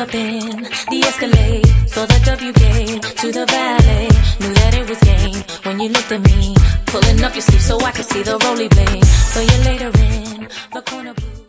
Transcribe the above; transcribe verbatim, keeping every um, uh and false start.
up in the Escalade, saw the W gate to the valet, knew that it was game when you looked at me, pulling up your sleeve so I could see the roly blade. So you later in the corner booth.